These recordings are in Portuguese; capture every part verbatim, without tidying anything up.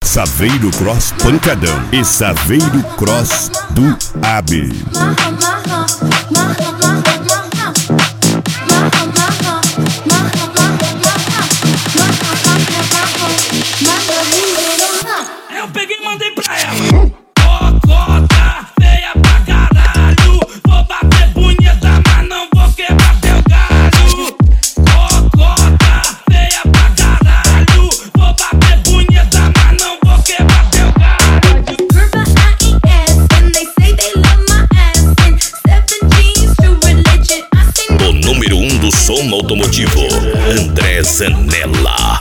Saveiro Cross Pancadão e Saveiro Cross do A B. Eu peguei e mandei pra ela. Cocota feia pra caralho. Vou bater punheta, mas não vou quebrar teu galho. Cocota feia pra caralho. Vou bater punheta, mas não vou quebrar teu galho. O número um do som automotivo, André Zanella.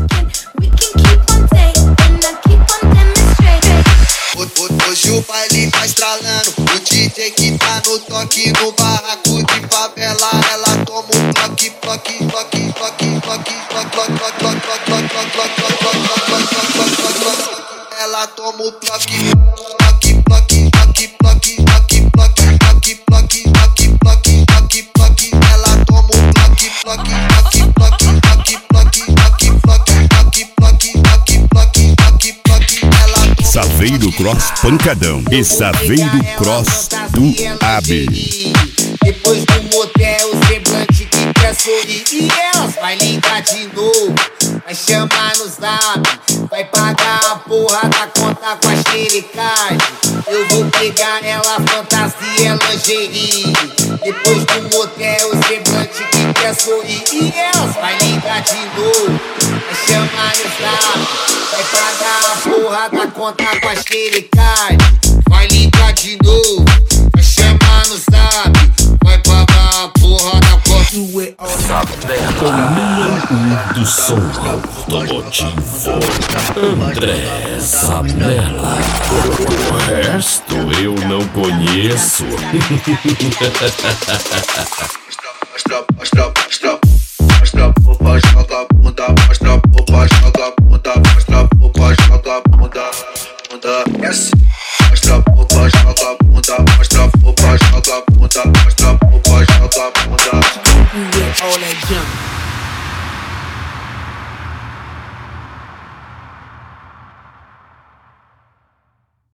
Hoje o baile tá estralando, o D J que tá no toque, no barraco de favela, ela toma um toque, toque, toque, toque, toque, ela toma um toque, toque, toque, toque, toque, toque, toque, toque, toque, toque, toque, toque, toque, ela toma um toque, toque, toque, toque, toque, toque, toque, toque, toque, toque, toque, toque, toque, toque, ela toma. Saveiro Cross Pancadão e Saveiro Cross do A B. Depois do motel, o semblante que quer sorrir. E elas vai ligar de novo, vai chamar no zap, vai pagar a porra da conta com a xerecagem. Eu vou pegar ela, fantasia, lingerie. Depois do motel, o semblante que quer sorrir. E elas vai ligar de novo, vai chamar no zap, vai pagar a porra da conta com a xerecagem. Vai ligar de novo, vai chamar no zap, vai pagar a porra da conta. O número um do som automotivo, André Zanella. O resto eu não conheço. Mostra, mostra, mostra, mostra, opa, joga bunda, mostra, opa, joga bunda, mostra, opa, joga bunda, bunda, yes. Mostra, opa, joga bunda, mostra, opa, joga bunda, mostra, opa, joga bunda. All that junk.